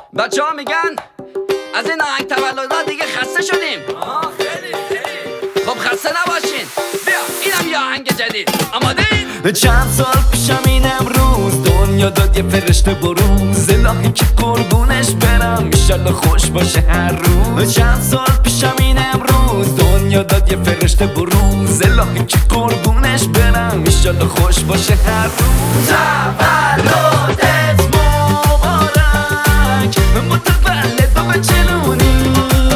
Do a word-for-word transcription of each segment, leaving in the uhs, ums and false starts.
بچه ها میگن از این آهنگ تولدها دیگه خسته شدیم. آه خیلی خیلی. خب خسته نباشین، بیا اینم یه آهنگ جدید. آماده این؟ چند سال پیشم این امروز دنیا داد یه فرشته بروز، الهی که قربونش برم ایشالله خوش باشه هر روز. چند سال پیشم این امروز دنیا داد یه فرشته بروز، الهی که قربونش برم ایشالله خوش باشه هر روز. تولدت مبارک، متولد و بچلونیم.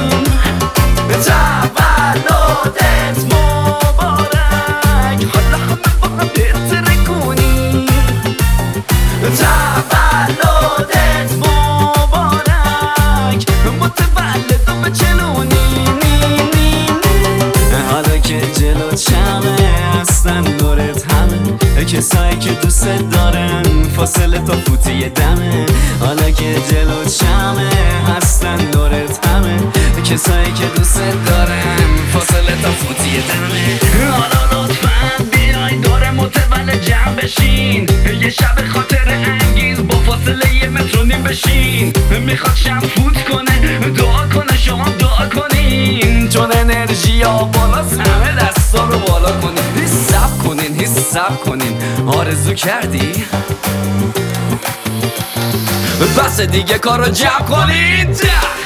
تولدت مبارک، حالا همه با هم بهتره کنیم. تولدت مبارک، متولد و بچلونیم. حالا که جلو چمه هستن دورت همه کسایی که دوست دارن، فاصله تا فوتی دمه. حالا که جلو چمه هستن دورت همه کسایی که دوست دارن، فاصله تا فوتی دمه. حالا لطفاً بیای دور متولد جمع بشین، یه شب خاطر انگیز با فاصله یه متر و نیم بشین. میخواد شم فوت کنه، دعا کنه شما دعا کنین، چون انرژی ها بالاست. همه دستا رو بالا کنین، حساب کنین حساب کنین. آرزو کردی؟ بس دیگه کارو جمع کنید.